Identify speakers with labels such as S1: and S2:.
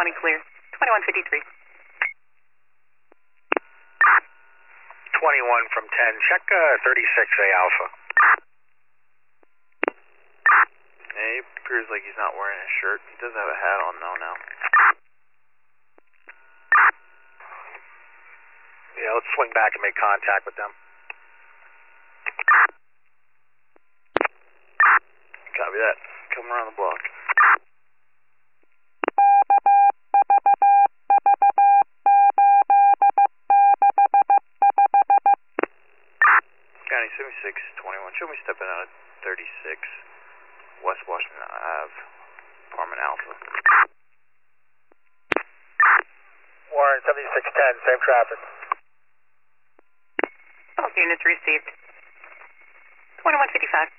S1: County clear. 2153.
S2: 21 from 10. Check 36A Alpha.
S3: Hey, it appears like he's not wearing a shirt. He does have a hat on though now.
S2: Yeah, let's swing back and make contact with them.
S3: Copy that. Come around the block. County 7621. Show me stepping out of 36 West Washington Ave, apartment Alpha.
S2: Warren 7610, same traffic.
S1: Both units received. 2155.